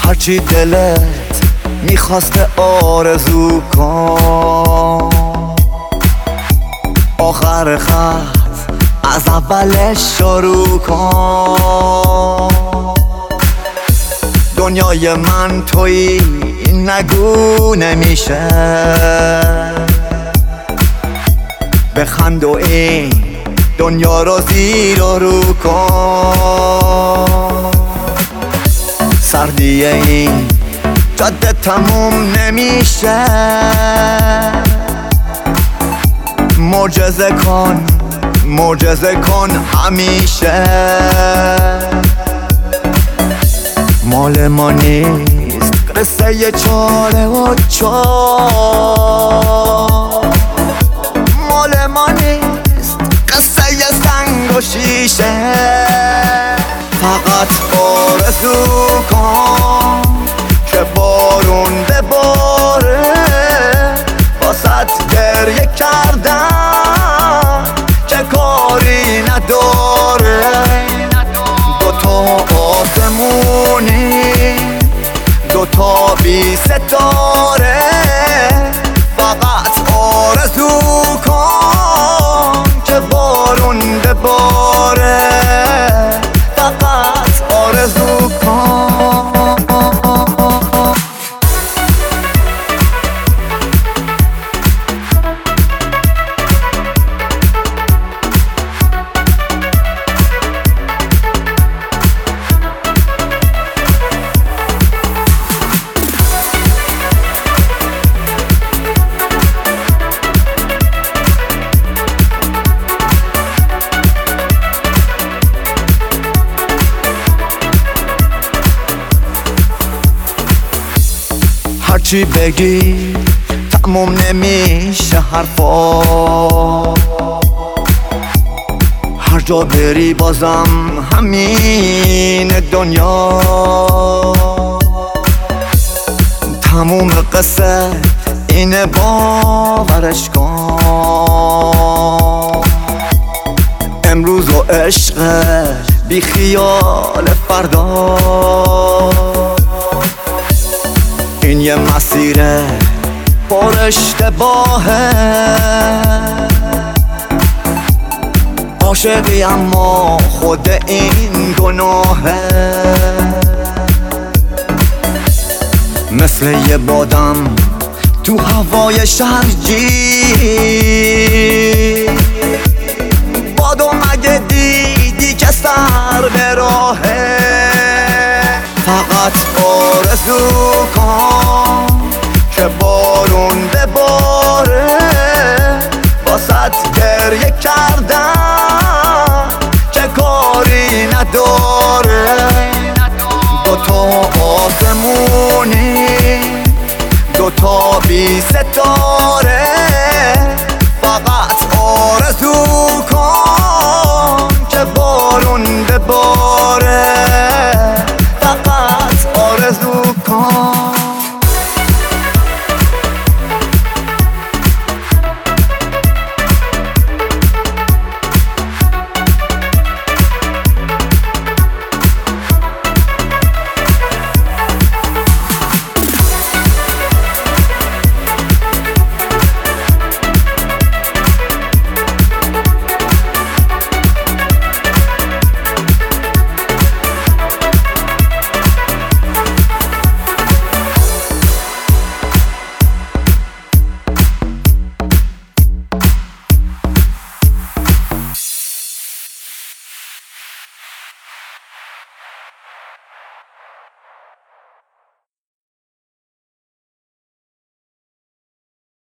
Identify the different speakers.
Speaker 1: هرچی دلت میخواسته آرزو کن، آخر خط از اولش شروع کن. دنیای من تویی نگو نمیشه، بخند و این دنیا رو زیر و رو کن. سردی این جاده تموم نمیشه، معجزه کن معجزه کن همیشه. مال ما نیست قصه چاره و چار، مال ما نیست قصه سنگ و شیشه. فقط آرزو کن که بارون بباره، واسط گریه کردن که کاری نداره. دوتا آسمونی دوتا بی ستاره، فقط آرزو کن که بارون بباره، فقط آرزو کن. هرچی بگی تموم نمیشه حرفا، هر جا بری بازم همین دنیا. تموم قصه اینه باورش کن، امروز و عشق بی خیال فردا. این یه مسیره پر اشتباهه، عاشقی اما خود این گناهه. مثل یه بادم تو هوای شرجی، بادو مگه دیدی که سر به راهه. فقط آرزو کن که بارون بباره، واسط گریه کردن که کاری نداره. دوتا آسمونی دوتا بی ستاره،